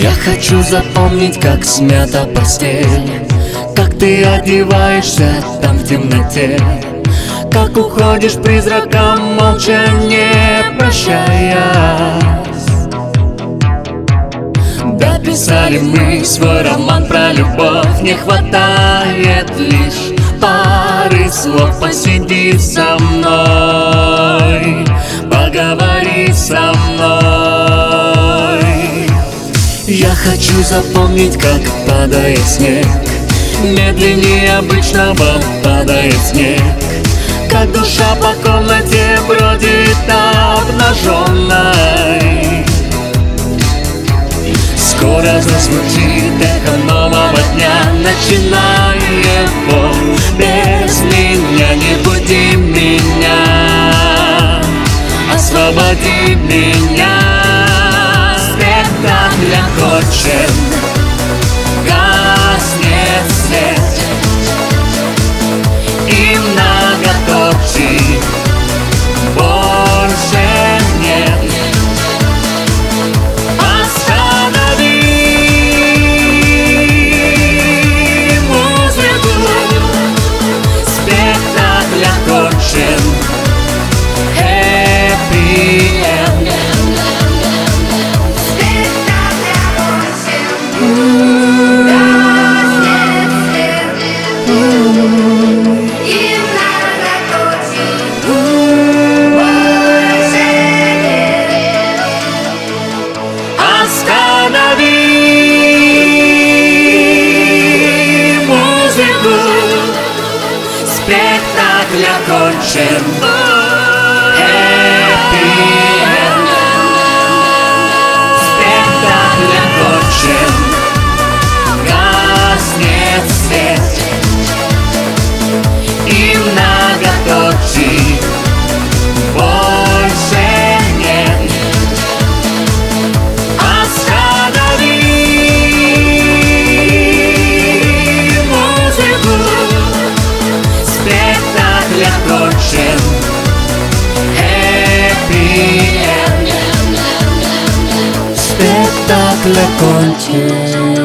Я хочу запомнить, как смята постель, как ты одеваешься там в темноте, как уходишь призраком, молча не прощаясь. Дописали мы свой роман про любовь, не хватает лишь пары слов. Посиди со мной, поговори со мной. Я хочу запомнить, как падает снег, медленнее обычного падает снег, как душа по комнате бродит обнаженной. Скоро зазвучит эхо нового дня, начинай его без меня. Не буди меня, освободи меня. Спектакль окончен, гаснет свет, и многоточий больше нет. Останови музыку, спектакль окончен, happy end. Спектакль окончен, happy end. Спектакль окончен, гаснет свет, и многоточий больше нет. Останови музыку, спектакль окончен, happy end. Спектакль окончен.